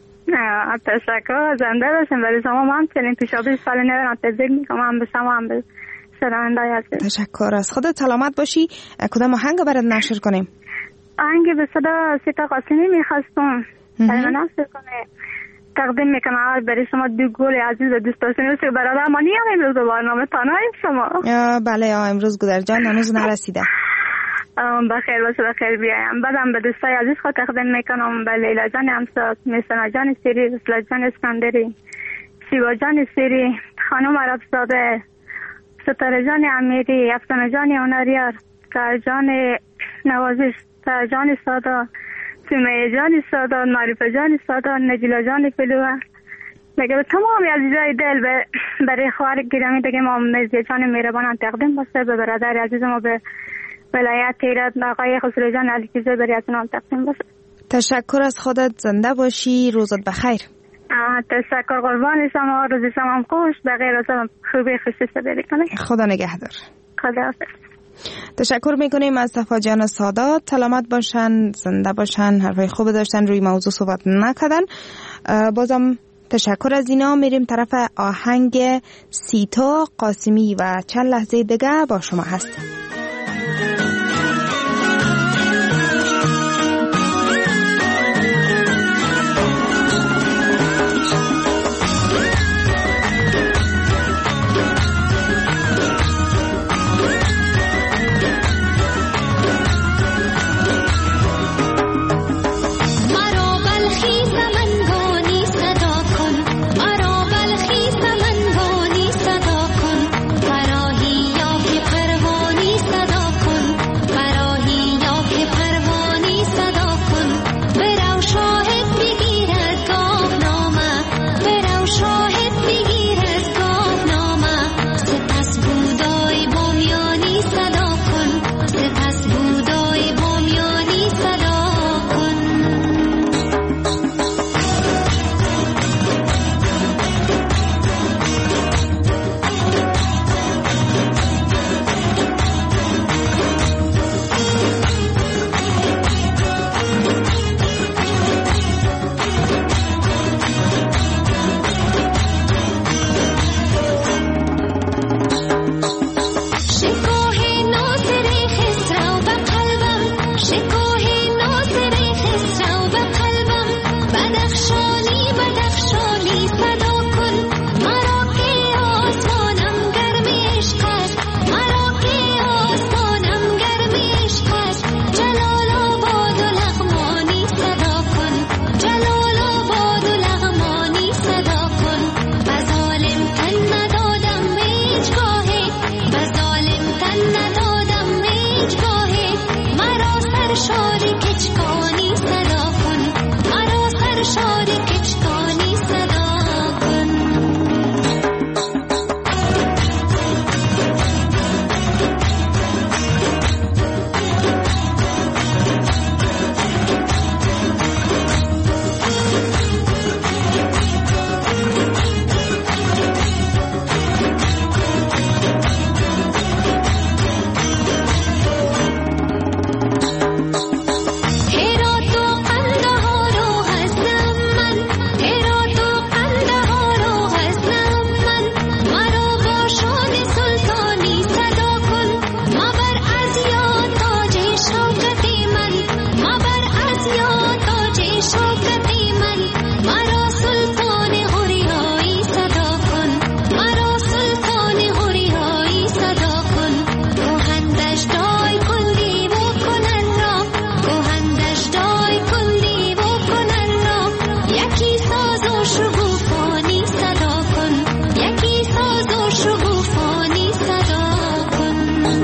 تشکر، زنده باشین. برای شما ما همچنین پیشابی سال نو را تبریک میکنم، هم به شما هم به شنونده‌های عزیز. تشکر از خودت، سلامت باشی. کدام آهنگ برات نشر کنیم؟ آهنگ به صدا سیتا قاسمی میخواستم برای نشر کنه. تقدیم میکنم برای شما دو گل عزیز و دوست داشتنی که برادر ما نیم امروز برنامه تنهاییم شما. بله امروز گودر جان هنوز نرسیده. بخیر باشه، بخیر بیایم. بعدم به دوستای عزیز خود تقدیم میکنم، به لیلا جان امساک، میسنا جان سیری، رسلا جان اسکندری، شیوا جان سیری، خانم عربزاده، ستاره جان امیری، افسانه جان اوناریار، سر جان نوازش، سر جان سادا، سمیه جان سادا، معرفه جان سادا، نجیلا جان فلوه، دیگه به تمام عزیزای دل برای خواهر گرامی دیگه ما مزیه جان مهربانم تقدیم باشه، به برادر عزیز ما به ولایت هرات آقای خسرو جان علیکیزه برای نام تقدیم باشه. تشکر از خودت، زنده باشی، روزت بخیر. تشکر، قربان شما، روز شما هم خوش، بغیر از خوبی خوشی سپری کنه. خدا نگهدار. خدا حافظ. تشکر میکنیم از صفا جان سادات، سلامت باشن، زنده باشن، حرفای خوب داشتن، روی موضوع صحبت نکردن. بازم تشکر از اینا. میریم طرف آهنگ سیتا قاسمی و چند لحظه دیگه با شما هستیم. فراهی یا که پروانی شگوفانی صدا کن یکی ساز و شگوفانی صدا کن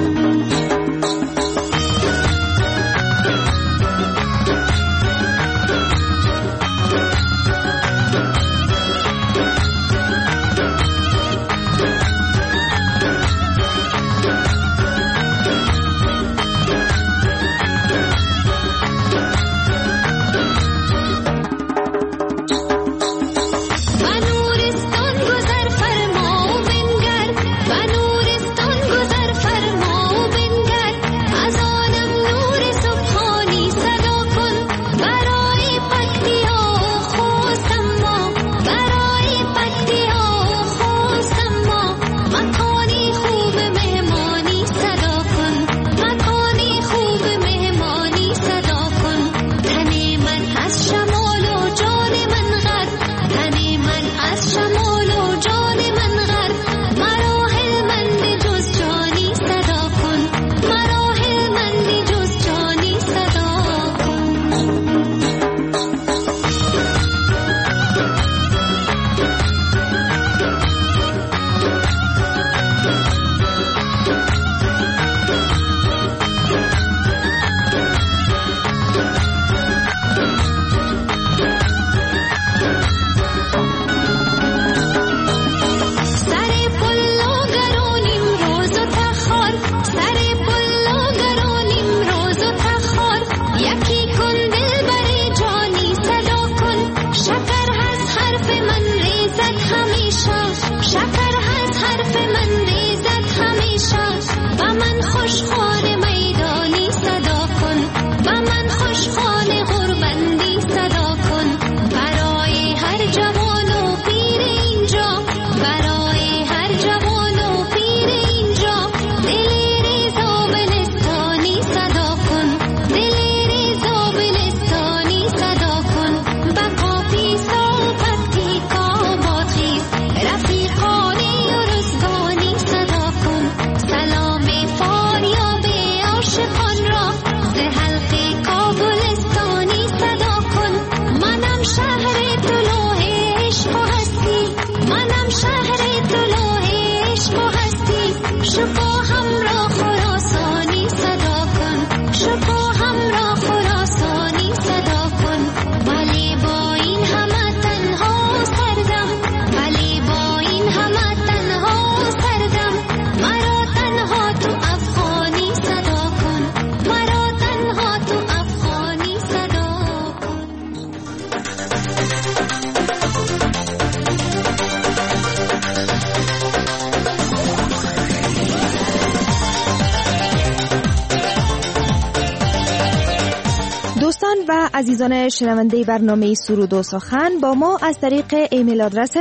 دوستان و عزیزان شنونده برنامه سرود و سخن با ما از طریق ایمیل آدرس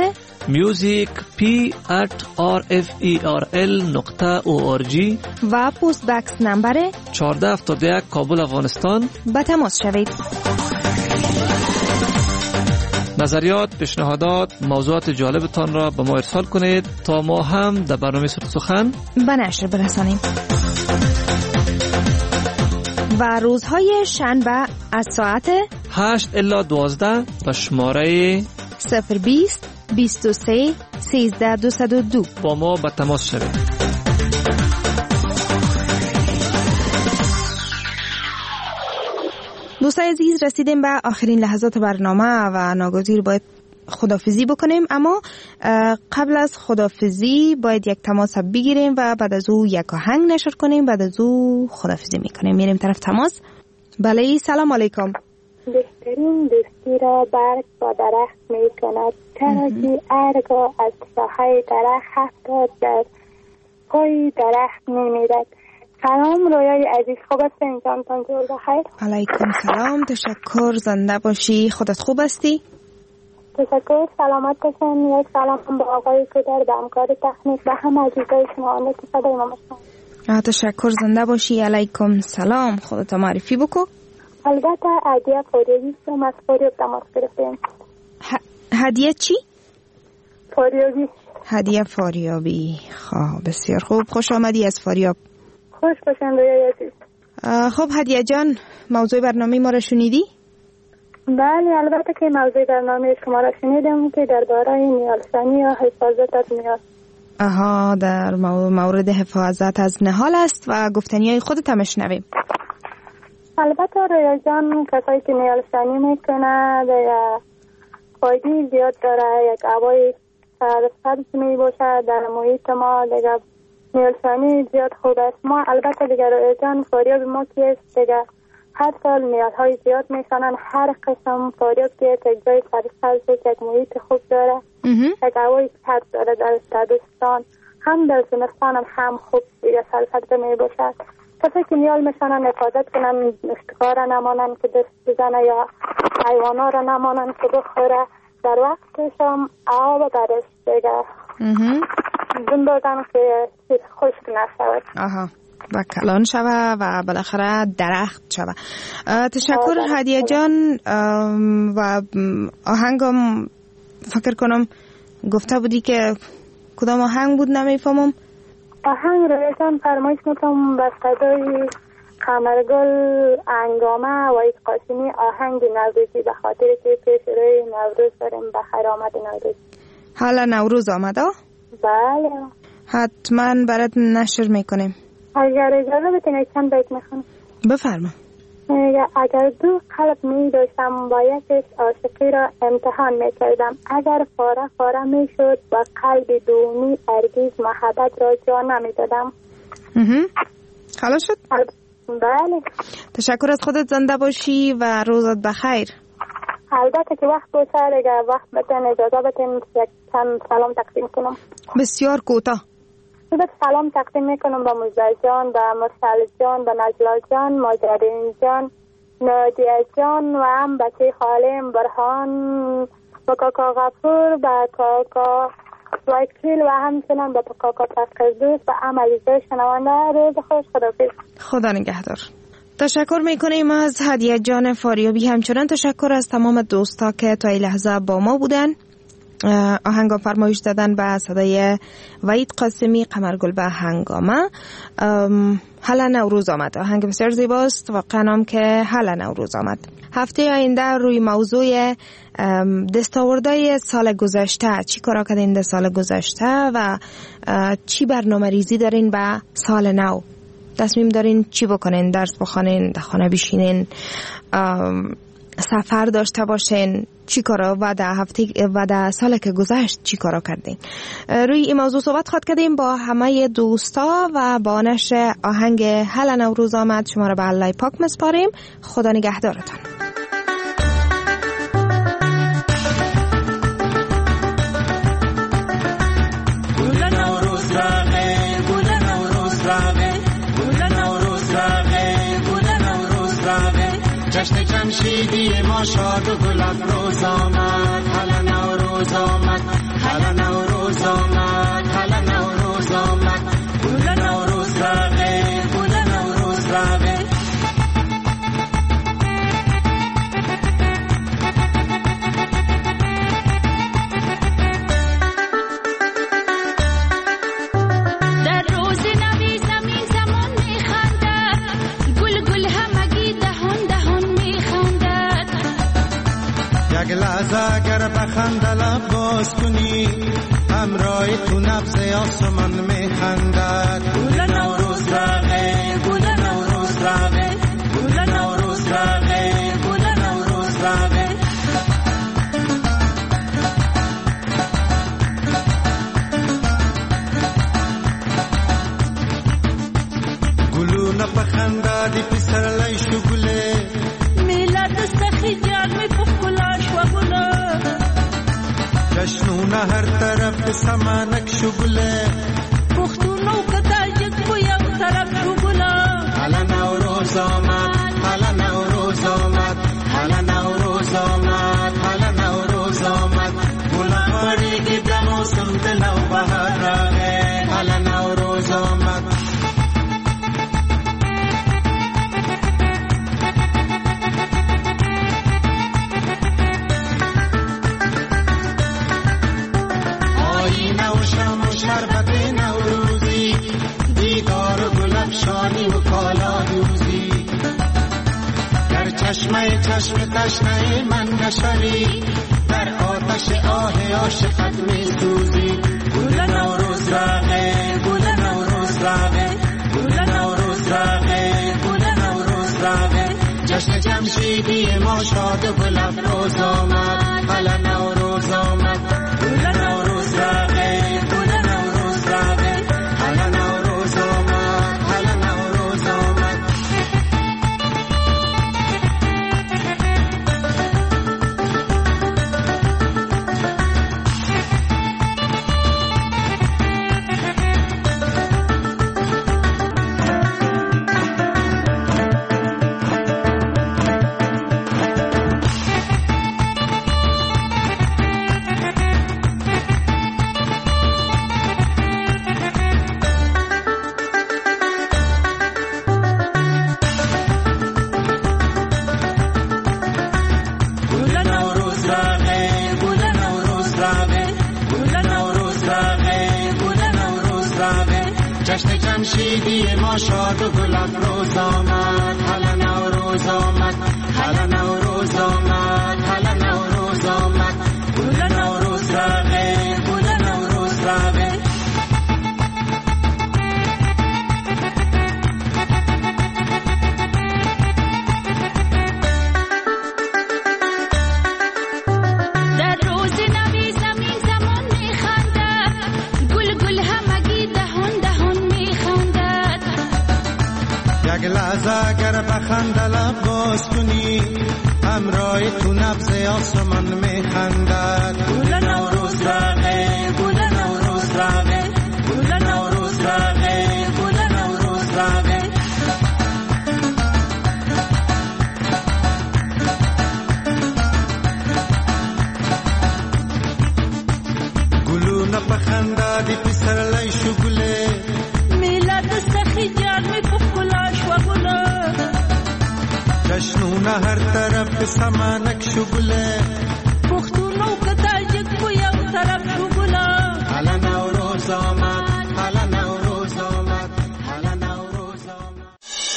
music@rferl.org و پست بکس نمبر 1471 کابل افغانستان به تماس شوید. نظریات، پیشنهادات، موضوعات جالبتان را به ما ارسال کنید تا ما هم در برنامه سرود سخن به نشر برسانیم. و روزهای شنبه از ساعت 8 الی 12 به شماره 020 23 13 202 با ما به تماس شوید. دوستان عزیز، رسیدیم به آخرین لحظات برنامه و ناگزیر باید خداحافظی بکنیم، اما قبل از خداحافظی باید یک تماس بگیریم و بعد از او یک آهنگ نشر کنیم، بعد از او خداحافظی میکنیم. میریم طرف تماس. بله، سلام علیکم. بهترین دوستی را برگ با درخت می کند، چرا که ارگا از ساحه درخت هفتاد در پای درخت می میرد. سلام رویای عزیز، خوب هستین؟ جانتان جور بخیر. علیکم سلام، تشکر، زنده باشی. خودت خوب هستی؟ تشکر، سلامت باشین. یک سلام به آقای کودر، به همکار تکنیک و هم عزیزای شما که صدای ما میشنوند. تشکر، زنده باشی. علیکم سلام، خودت معرفی بکو. البته هدیه فاریابی هم از فاریاب تماس گرفتیم. هدیه چی؟ فاریابی. هدیه فاریابی. خب بسیار خوب، خوش آمدی از فاریاب. خوش باشین رویای عزیز. خب هدیه جان، موضوع برنامه ما را شنیدی؟ بله البته که موضوع برنامه شما را شنیدم که درباره نیالسانی یا حفاظت از نهال. آها، در مورد حفاظت از نهال است و گفتنی های خودت هم شنویم. البته رویا جان کسایی که نیالسانی میکنه یا فایده زیاد داره، یک هوای سرسبز می باشه در محیط ما. دیگه نیالسانی زیاد خوب است. ما البته دیگه رویا جان فاریاب ما که است دیگه هر سال نیال های زیاد میکنن. هر قسم فاریاب که یک جای سرسبز یک محیط خوب داره، یک هوای سرد داره در تابستان هم در زمستان هم خوب دیگه سرسبز می باشد. کسی که نیال میشنن حفاظت کنن، اشتکار نمانن که دست بزنه یا حیوانا را نمانن که بخوره. در وقتش هم آب برش دیگه زن بردن که خشک نشود. آها، و کلان شوه و بالاخره درخت شوه. تشکر هدیه جان. و آهنگم فکر کنم گفته بودی که کدام آهنگ بود نمیفهمم. آهنگ رو جان فرمایش میکنم به صدای قمرگل انگامه و ایت قاسمی، آهنگ نوروزی، به خاطر که پیش روی نوروز داریم. بخیر آمد نوروز. حالا نوروز آمده؟ بله حتما برات نشر میکنیم. اگر اجازه بتونید چند بیت میخونم. بفرما. اگر دو قلب می داشتم با یکش عاشقی را امتحان می کردم. اگر فاره می شد با قلب دومی هرگز محبت را جا نمی دادم. خلاص شد؟ بله. تشکر از خودت، زنده باشی و روزت بخیر. البته که وقت باشه اگر وقت بتن اجازه بتن یک چند سلام تقدیم کنم. بسیار کوتاه. سلام تقدیم میکنم به مزدر جان، به مرسل جان، به نجلا جان، ماجرین جان، نادیه جان و هم بچه خالم برهان، به کاکا غفور، به کاکا وکیل و همچنان به کاکا تفقیدوس و هم عزیزه شنوانده. روز خوش، خداحافظ. خدا نگهدار. تشکر میکنیم از هدیه جان فاریابی. همچنان تشکر از تمام دوستا که تا این لحظه با ما بودن. آهنگ فرمایش دادن به صدای وحید قاسمی، قمرگل به هنگامه. حالا نوروز آمد. آهنگ بسیار زیباست واقعا هم که حالا نوروز آمد. هفته آینده روی موضوع دستاوردهای سال گذشته، چی کارا کردین در سال گذشته و چی برنامه ریزی دارین به سال نو، تصمیم دارین چی بکنین، درس بخونین، در خانه بشینین، سفر داشته باشین، چی کارا و در هفته و در سال که گذشت چی کارا کردین. روی این موضوع صحبت خواهد کردیم با همه دوستا و با نشر آهنگ حالا نوروز آمد شما را به الله پاک مسپاریم. خدا نگهدارتان. جشن جمشیدی ما شاد و گل افروز آمد. حالا نوروز آمد، حالا نوروز آمد، حالا نوروز آمد. گل نوروز راغه، گل نوروز راغه. در روز نوی زمین زمان میخندد، گل گل همگی دهان دهان میخندد. یک لحظه اگر بخنده لب باز کنی، همراه تو نبض آسمان میخندد. گل نوروز راغه، گل نوروز راغه، گل نوروز راغه، گل نوروز راغه. گلونه بخنده دی پسر لیشو گله، میلاد سخی جان می پخلاش و گله. جشنونه هر طرف سمانک شو گله، پختونو کداجک بو یو طرف شو گله. حالا نوروز آمد، حالا نوروز آمد، حالا نوروز آمد، حالا نوروز آمد. گلا پریگی در موسم دلو بهار راغه. حالا نوروز آمد. شربت نوروزی، دیدار و گلفشانی و کالا دوزی. در چشمه چشم تشنه من نشوی، در آتش آه عاشقت می سوزی. گل نوروز راغه، گل نوروز راغه، گل نوروز راغه، گل نوروز راغه. جشن جمشیدی ما شاد و گل افروز آمد، حالا نوروز آمد. گل نوروز راغه، گل نوروز راغه، حالا نوروز آمد، حالا نوروز آمد. جشن جمشیدی ما شاد و گل افروز آمد، حالا نوروز آمد، حالا نوروز آمد، حالا نوروز آمد. گل نوروز راغه، گل نوروز راغه. در روز نوی زمین زمان میخندد، گل گل همگی دهان دهان میخندد. یک لحظه اگر بخند لب باز کنی، همراه تو نبض آسمان میخندد. گل نوروز راغه، گل نوروز راغه، گل نوروز راغه، گل نوروز راغه. گلونه بخندادی پسر لای شگله، میلاد سخی جرمی پخلاش و گله. جشنونه هر طرف سمانک شگله، پختونو که تاجک بو یو طرف شگله. حالا نوروز آمد، حالا نوروز آمد، حالا نوروز آمد.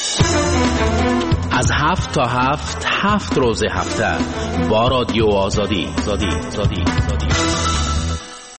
از 7 تا 7 روز هفته با رادیو آزادی.